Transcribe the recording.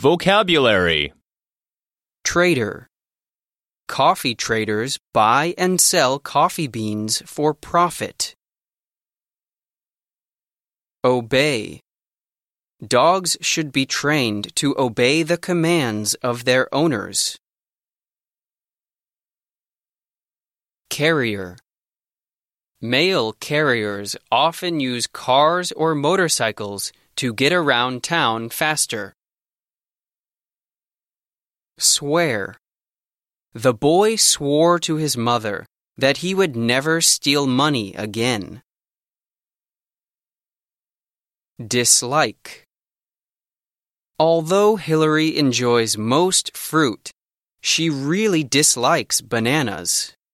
Vocabulary. Trader. Coffee traders buy and sell coffee beans for profit. Obey. Dogs should be trained to obey the commands of their owners. Carrier. Mail carriers often use cars or motorcycles to get around town faster. Swear. The boy swore to his mother that he would never steal money again. Dislike. Although Hillary enjoys most fruit, she really dislikes bananas.